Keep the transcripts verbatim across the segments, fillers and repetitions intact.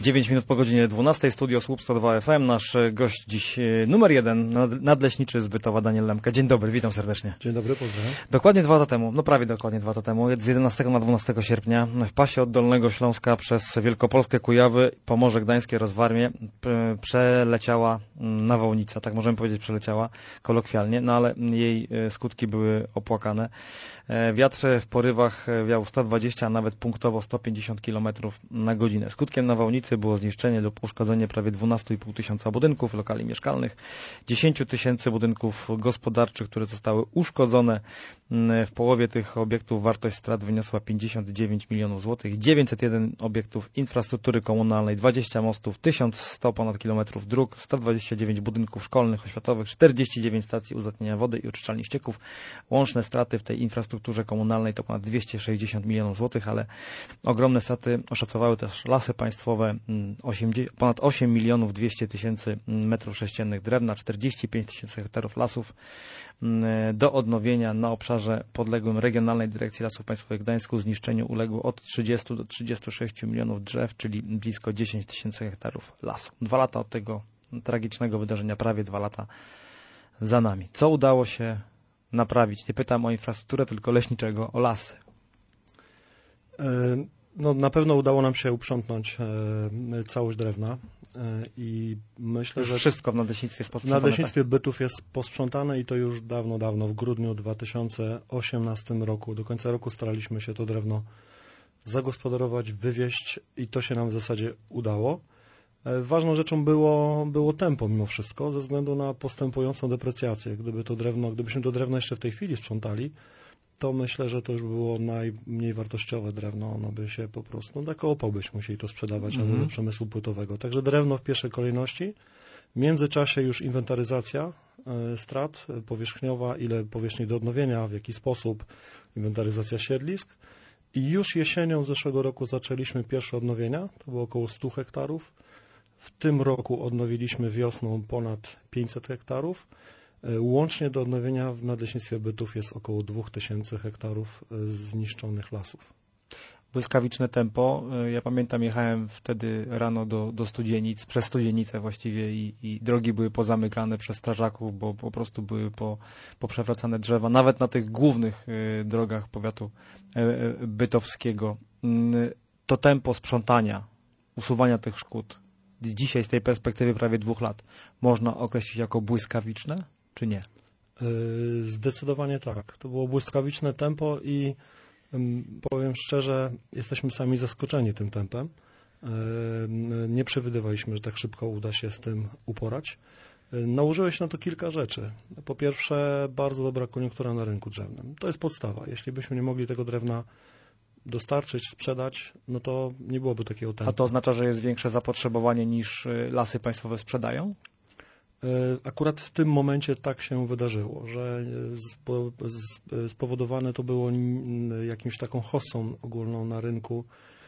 dziewięć minut po godzinie dwunastej, studio Słup sto dwa F M. Nasz gość dziś numer jeden, nadleśniczy z Bytowa, Daniel Lemka. Dzień dobry, witam serdecznie. Dzień dobry, pozdrawiam. Dokładnie dwa lata temu, no prawie dokładnie dwa lata temu, z jedenastego na dwunastego sierpnia w pasie od Dolnego Śląska przez Wielkopolskę, Kujawy, Pomorze Gdańskie oraz Warmię przeleciała nawałnica, tak możemy powiedzieć przeleciała kolokwialnie, no ale jej skutki były opłakane. Wiatr w porywach wiał sto dwadzieścia, a nawet punktowo sto pięćdziesiąt kilometrów na godzinę. Skutkiem nawałnicy było zniszczenie lub uszkodzenie prawie dwanaście i pół tysiąca budynków, lokali mieszkalnych, dziesięć tysięcy budynków gospodarczych, które zostały uszkodzone. W połowie tych obiektów wartość strat wyniosła pięćdziesiąt dziewięć milionów złotych, dziewięćset jeden obiektów infrastruktury komunalnej, dwadzieścia mostów, tysiąc sto ponad kilometrów dróg, sto dwadzieścia dziewięć budynków szkolnych, oświatowych, czterdzieści dziewięć stacji uzdatniania wody i oczyszczalni ścieków. Łączne straty w tej infrastrukturze komunalnej to ponad dwieście sześćdziesiąt milionów złotych, ale ogromne straty oszacowały też Lasy Państwowe, ponad osiem milionów dwieście tysięcy metrów sześciennych drewna, czterdzieści pięć tysięcy hektarów lasów do odnowienia na obszarze podległym Regionalnej Dyrekcji Lasów Państwowych w Gdańsku. Zniszczeniu uległo od trzydziestu do trzydziestu sześciu milionów drzew, czyli blisko dziesięć tysięcy hektarów lasu. Dwa lata od tego tragicznego wydarzenia, prawie dwa lata za nami. Co udało się naprawić? Nie pytam o infrastrukturę, tylko leśniczego, o lasy. No, na pewno udało nam się uprzątnąć e, całość drewna e, i myślę, że wszystko w nadleśnictwie jest posprzątane. W nadleśnictwie tak? Bytów jest posprzątane i to już dawno, dawno, w grudniu dwa tysiące osiemnastego roku. Do końca roku staraliśmy się to drewno zagospodarować, wywieźć i to się nam w zasadzie udało. E, ważną rzeczą było, było tempo mimo wszystko, ze względu na postępującą deprecjację. Gdyby to drewno, gdybyśmy to drewno jeszcze w tej chwili sprzątali, to myślę, że to już było najmniej wartościowe drewno. Ono by się po prostu, no tak opał byśmy musieli to sprzedawać mm-hmm. albo do przemysłu płytowego. Także drewno w pierwszej kolejności. W międzyczasie już inwentaryzacja y, strat powierzchniowa, ile powierzchni do odnowienia, w jaki sposób, inwentaryzacja siedlisk. I już jesienią zeszłego roku zaczęliśmy pierwsze odnowienia. To było około stu hektarów. W tym roku odnowiliśmy wiosną ponad pięćset hektarów. Łącznie do odnowienia w Nadleśnictwie Bytów jest około dwóch tysięcy hektarów zniszczonych lasów. Błyskawiczne tempo. Ja pamiętam, jechałem wtedy rano do, do Studzienic, przez Studienicę właściwie i, i drogi były pozamykane przez strażaków, bo po prostu były po, poprzewracane drzewa, nawet na tych głównych y, drogach powiatu y, bytowskiego. Y, to tempo sprzątania, usuwania tych szkód, dzisiaj z tej perspektywy prawie dwóch lat, można określić jako błyskawiczne, czy nie? Zdecydowanie tak. To było błyskawiczne tempo i powiem szczerze, jesteśmy sami zaskoczeni tym tempem. Nie przewidywaliśmy, że tak szybko uda się z tym uporać. Nałożyło się na to kilka rzeczy. Po pierwsze, bardzo dobra koniunktura na rynku drzewnym. To jest podstawa. Jeśli byśmy nie mogli tego drewna dostarczyć, sprzedać, no to nie byłoby takiego tempa. A to oznacza, że jest większe zapotrzebowanie niż Lasy Państwowe sprzedają? Akurat w tym momencie tak się wydarzyło, że spowodowane to było jakimś taką hossą ogólną na rynku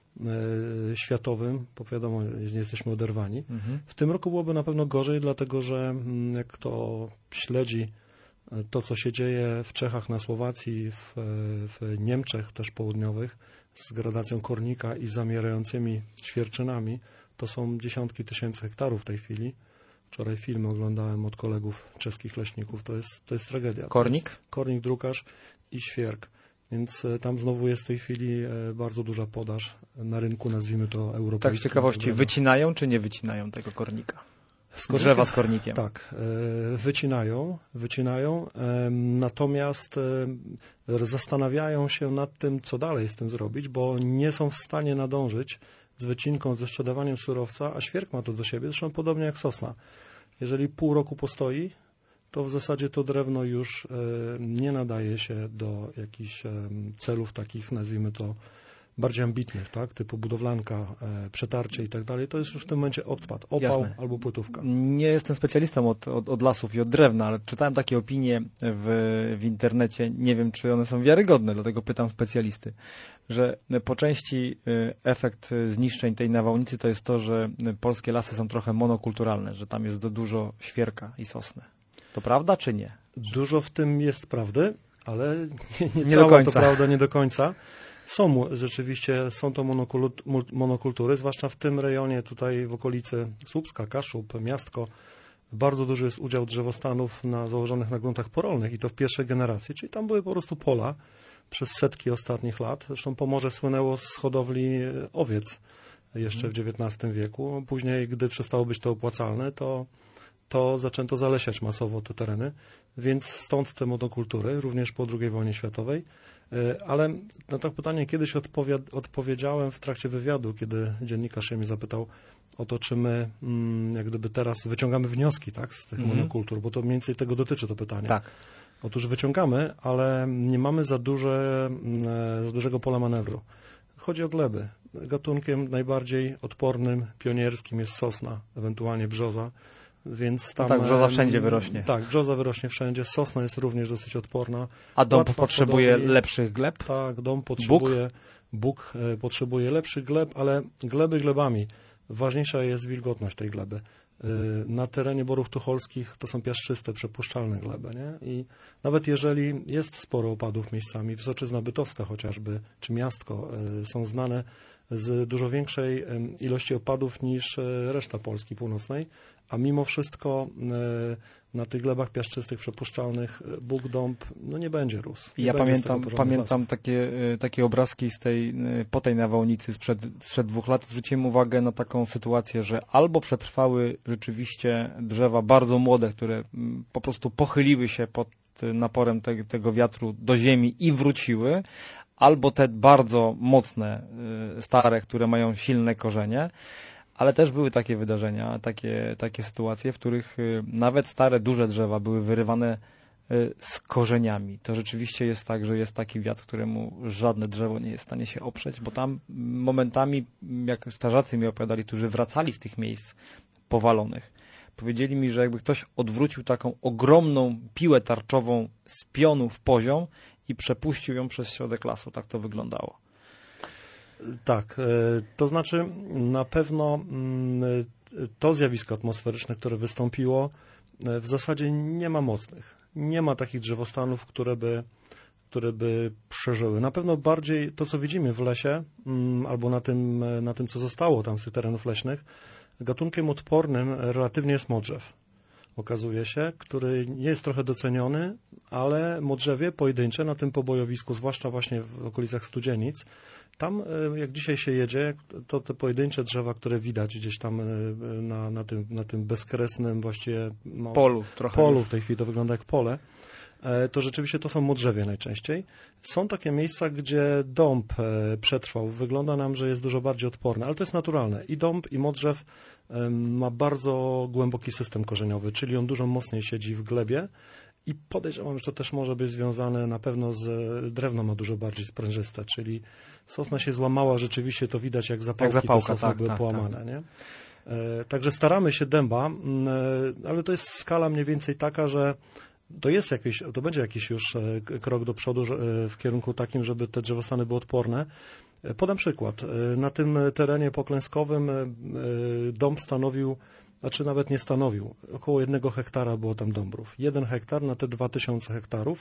światowym, bo wiadomo, nie jesteśmy oderwani. Mhm. W tym roku byłoby na pewno gorzej, dlatego że jak kto śledzi to, co się dzieje w Czechach, na Słowacji, w, w Niemczech też południowych, z gradacją kornika i zamierającymi ćwierczynami, to są dziesiątki tysięcy hektarów w tej chwili. Wczoraj filmy oglądałem od kolegów czeskich leśników. To jest, to jest tragedia. Kornik? Jest kornik, drukarz i świerk. Więc tam znowu jest w tej chwili bardzo duża podaż na rynku, nazwijmy to europejskim. Tak z ciekawości, wycinają czy nie wycinają tego kornika? Z kornikiem, drzewa z kornikiem. Tak, wycinają, wycinają, natomiast zastanawiają się nad tym, co dalej z tym zrobić, bo nie są w stanie nadążyć z wycinką, ze sprzedawaniem surowca, a świerk ma to do siebie, zresztą podobnie jak sosna. Jeżeli pół roku postoi, to w zasadzie to drewno już nie nadaje się do jakichś celów takich, nazwijmy to, bardziej ambitnych, tak, typu budowlanka, e, przetarcie i tak dalej, to jest już w tym momencie odpad, opał Jasne. Albo płytówka. Nie jestem specjalistą od, od, od lasów i od drewna, ale czytałem takie opinie w, w internecie, nie wiem, czy one są wiarygodne, dlatego pytam specjalisty, że po części efekt zniszczeń tej nawałnicy to jest to, że polskie lasy są trochę monokulturalne, że tam jest dużo świerka i sosny. To prawda, czy nie? Dużo w tym jest prawdy, ale nie, nie, nie cała do końca. To prawda, nie do końca. Są rzeczywiście, są to monokultury, zwłaszcza w tym rejonie tutaj w okolicy Słupska, Kaszub, Miastko. Bardzo duży jest udział drzewostanów na, założonych na gruntach porolnych i to w pierwszej generacji, czyli tam były po prostu pola przez setki ostatnich lat. Zresztą Pomorze słynęło z hodowli owiec jeszcze w dziewiętnastym wieku. Później, gdy przestało być to opłacalne, to, to zaczęto zalesiać masowo te tereny, więc stąd te monokultury, również po drugiej wojnie światowej. Ale na to pytanie kiedyś odpowiedziałem w trakcie wywiadu, kiedy dziennikarz się mnie zapytał o to, czy my jak gdyby teraz wyciągamy wnioski, tak, z tych mm-hmm. monokultur, bo to mniej więcej tego dotyczy to pytanie. Tak. Otóż wyciągamy, ale nie mamy za, duże, za dużego pola manewru. Chodzi o gleby. Gatunkiem najbardziej odpornym, pionierskim jest sosna, ewentualnie brzoza. Więc tam, no tak, brzoza wszędzie wyrośnie. Tak, brzoza wyrośnie wszędzie. Sosna jest również dosyć odporna. A dąb potrzebuje hodowli. lepszych gleb? Tak, dąb potrzebuje, Bóg, Bóg potrzebuje lepszych gleb, ale gleby glebami. Ważniejsza jest wilgotność tej gleby. Na terenie Borów Tucholskich to są piaszczyste, przepuszczalne gleby, nie? I nawet jeżeli jest sporo opadów miejscami, Wysoczyzna Bytowska chociażby, czy Miastko są znane z dużo większej ilości opadów niż reszta Polski północnej, a mimo wszystko na tych glebach piaszczystych, przepuszczalnych Bóg, dąb no nie będzie rósł. Nie ja będzie pamiętam, pamiętam takie, takie obrazki z tej, po tej nawałnicy sprzed, sprzed dwóch lat. Zwróciłem uwagę na taką sytuację, że albo przetrwały rzeczywiście drzewa bardzo młode, które po prostu pochyliły się pod naporem te, tego wiatru do ziemi i wróciły, albo te bardzo mocne, stare, które mają silne korzenie. Ale też były takie wydarzenia, takie, takie sytuacje, w których nawet stare, duże drzewa były wyrywane z korzeniami. To rzeczywiście jest tak, że jest taki wiatr, któremu żadne drzewo nie jest w stanie się oprzeć, bo tam momentami, jak starzacy mi opowiadali, którzy wracali z tych miejsc powalonych, powiedzieli mi, że jakby ktoś odwrócił taką ogromną piłę tarczową z pionu w poziom i przepuścił ją przez środek lasu. Tak to wyglądało. Tak, to znaczy na pewno to zjawisko atmosferyczne, które wystąpiło, w zasadzie nie ma mocnych. Nie ma takich drzewostanów, które by, które by przeżyły. Na pewno bardziej to, co widzimy w lesie albo na tym, na tym, co zostało tam z tych terenów leśnych, gatunkiem odpornym relatywnie jest modrzew. Okazuje się, który nie jest trochę doceniony, ale modrzewie pojedyncze na tym pobojowisku, zwłaszcza właśnie w okolicach Studzienic, tam jak dzisiaj się jedzie, to te pojedyncze drzewa, które widać gdzieś tam na, na, tym, na tym bezkresnym właściwie no, polu, trochę polu, w tej chwili to wygląda jak pole, to rzeczywiście to są modrzewie najczęściej. Są takie miejsca, gdzie dąb przetrwał. Wygląda nam, że jest dużo bardziej odporny, ale to jest naturalne. I dąb, i modrzew ma bardzo głęboki system korzeniowy, czyli on dużo mocniej siedzi w glebie i podejrzewam, że to też może być związane na pewno z drewno ma dużo bardziej sprężyste, czyli sosna się złamała, rzeczywiście to widać jak zapałki jak zapałka, te tak, były tak, połamane. Tak. Nie? E, także staramy się dęba, e, ale to jest skala mniej więcej taka, że to jest jakiś, to będzie jakiś już e, krok do przodu e, w kierunku takim, żeby te drzewostany były odporne. E, podam przykład. E, na tym terenie poklęskowym e, dąb stanowił, znaczy nawet nie stanowił, około jednego hektara było tam dąbrów. Jeden hektar na te dwa tysiące hektarów.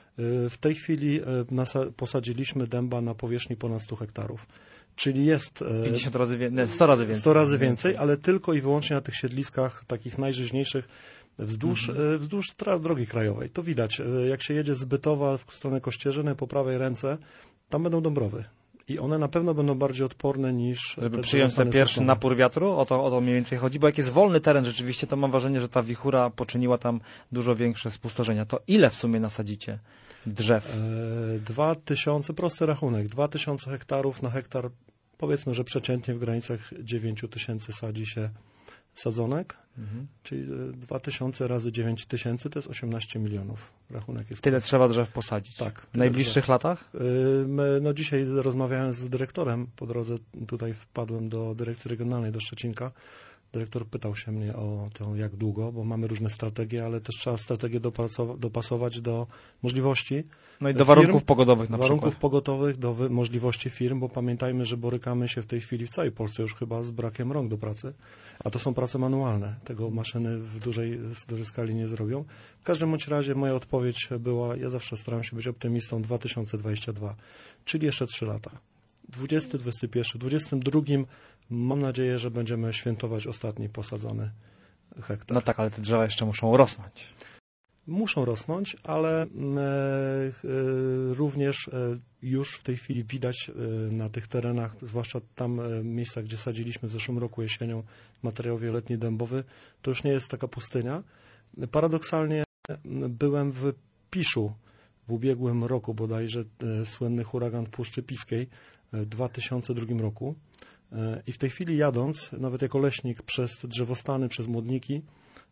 W tej chwili posadziliśmy dęba na powierzchni ponad stu hektarów, czyli jest pięćdziesiąt razy więcej, sto razy więcej. sto razy więcej, ale tylko i wyłącznie na tych siedliskach takich najżyźniejszych wzdłuż, mhm. wzdłuż tras drogi krajowej. To widać, jak się jedzie z Bytowa w stronę Kościerzyny po prawej ręce, tam będą dąbrowy. I one na pewno będą bardziej odporne niż... Żeby te przyjąć ten pierwszy sosnowe. Napór wiatru, o to, o to mniej więcej chodzi, bo jak jest wolny teren rzeczywiście, to mam wrażenie, że ta wichura poczyniła tam dużo większe spustoszenia. To ile w sumie nasadzicie drzew? Dwa tysiące, prosty rachunek, dwa tysiące hektarów na hektar, powiedzmy, że przeciętnie w granicach dziewięć tysięcy sadzi się sadzonek, mhm. czyli dwa tysiące razy dziewięć tysięcy to jest osiemnaście milionów. Rachunek jest tyle prosty. Trzeba drzew posadzić. Tak. W najbliższych drzew. latach? My, no dzisiaj rozmawiałem z dyrektorem, po drodze tutaj wpadłem do dyrekcji regionalnej, do Szczecinka. Dyrektor pytał się mnie o to, jak długo, bo mamy różne strategie, ale też trzeba strategię dopasować do możliwości. No i do warunków pogodowych na warunków przykład. pogodowych, do wy- możliwości firm, bo pamiętajmy, że borykamy się w tej chwili w całej Polsce już chyba z brakiem rąk do pracy, a to są prace manualne. Tego maszyny w dużej, w dużej skali nie zrobią. W każdym bądź razie moja odpowiedź była, ja zawsze staram się być optymistą, dwa tysiące dwudziesty drugi, czyli jeszcze trzy lata. dwudziesty, dwudziesty pierwszy, dwudziestym drugim mam nadzieję, że będziemy świętować ostatni posadzony hektar. No tak, ale te drzewa jeszcze muszą rosnąć. Muszą rosnąć, ale e, e, również e, już w tej chwili widać e, na tych terenach, zwłaszcza tam e, miejscach, gdzie sadziliśmy w zeszłym roku jesienią materiał wieloletni dębowy, to już nie jest taka pustynia. Paradoksalnie e, byłem w Piszu w ubiegłym roku bodajże, e, słynny huragan Puszczy Piskiej w dwa tysiące drugim roku e, i w tej chwili jadąc, nawet jako leśnik przez te drzewostany, przez Młodniki,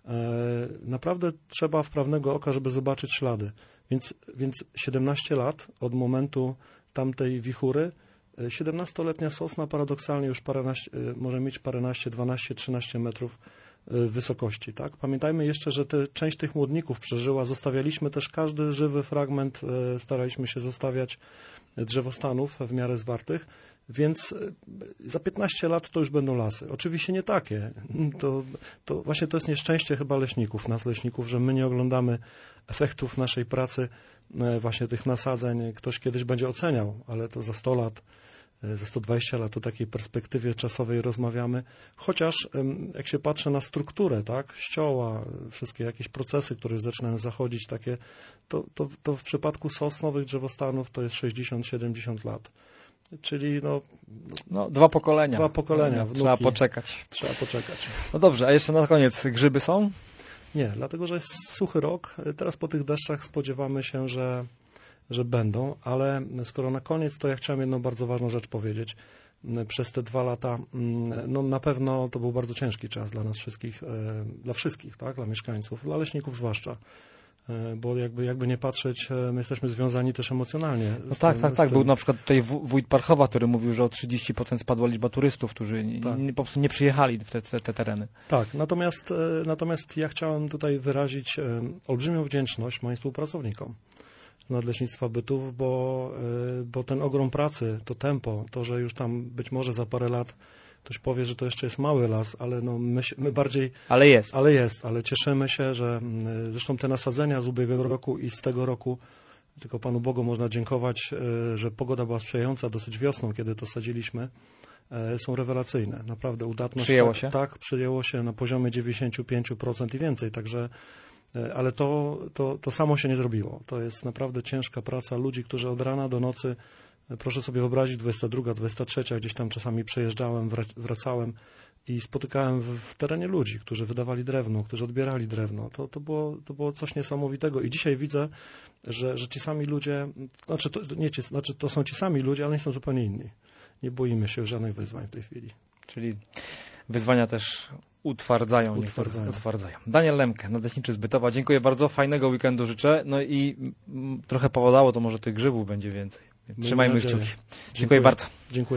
naprawdę trzeba wprawnego oka, żeby zobaczyć ślady. Więc, więc siedemnaście lat od momentu tamtej wichury, siedemnastoletnia sosna paradoksalnie już paręnaście, może mieć paręnaście, dwanaście, trzynaście metrów wysokości. Tak? Pamiętajmy jeszcze, że te, część tych młodników przeżyła. Zostawialiśmy też każdy żywy fragment, staraliśmy się zostawiać drzewostanów w miarę zwartych. Więc za piętnaście lat to już będą lasy. Oczywiście nie takie. To, to właśnie to jest nieszczęście chyba leśników, nas leśników, że my nie oglądamy efektów naszej pracy, właśnie tych nasadzeń. Ktoś kiedyś będzie oceniał, ale to za sto lat, za sto dwadzieścia lat o takiej perspektywie czasowej rozmawiamy. Chociaż jak się patrzy na strukturę, tak, ścioła, wszystkie jakieś procesy, które już zaczynają zachodzić, takie, to, to, to w przypadku sosnowych drzewostanów to jest sześćdziesiąt siedemdziesiąt lat. Czyli no, no, dwa pokolenia. Dwa pokolenia. No, trzeba poczekać. Trzeba poczekać. No dobrze, a jeszcze na koniec, grzyby są? Nie, dlatego że jest suchy rok. Teraz po tych deszczach spodziewamy się, że, że będą, ale skoro na koniec, to ja chciałem jedną bardzo ważną rzecz powiedzieć. Przez te dwa lata, no na pewno to był bardzo ciężki czas dla nas wszystkich, dla wszystkich, tak, dla mieszkańców, dla leśników zwłaszcza. Bo jakby, jakby nie patrzeć, my jesteśmy związani też emocjonalnie. No tak, tak, tak. Był na przykład tutaj wójt Parchowa, który mówił, że o trzydzieści procent spadła liczba turystów, którzy tak. nie, po prostu nie przyjechali w te, te, te tereny. Tak, natomiast, natomiast ja chciałem tutaj wyrazić olbrzymią wdzięczność moim współpracownikom z Nadleśnictwa Bytów, bo, bo ten ogrom pracy, to tempo, to, że już tam być może za parę lat ktoś powie, że to jeszcze jest mały las, ale no my, my bardziej... Ale jest. Ale jest, ale cieszymy się, że zresztą te nasadzenia z ubiegłego roku i z tego roku, tylko Panu Bogu można dziękować, że pogoda była sprzyjająca dosyć wiosną, kiedy to sadziliśmy, są rewelacyjne. Naprawdę udatność... Przyjęło tak, się? Tak, przyjęło się na poziomie dziewięćdziesiąt pięć procent i więcej, także... Ale to, to, to samo się nie zrobiło. To jest naprawdę ciężka praca ludzi, którzy od rana do nocy... Proszę sobie wyobrazić, dwudziesta druga, dwudziesta trzecia, gdzieś tam czasami przejeżdżałem, wracałem i spotykałem w, w terenie ludzi, którzy wydawali drewno, którzy odbierali drewno. To, to, było, to było coś niesamowitego i dzisiaj widzę, że, że ci sami ludzie, znaczy to, nie ci, znaczy to są ci sami ludzie, ale nie są zupełnie inni. Nie boimy się żadnych wyzwań w tej chwili. Czyli wyzwania też utwardzają. Utwardzają. utwardzają. Daniel Lemke, nadleśniczy z Bytowa. Dziękuję bardzo, fajnego weekendu życzę. No i m, trochę powodało, to może tych grzybów będzie więcej. Trzymajmy kciuki. Dziękuję, Dziękuję bardzo. Dziękuję.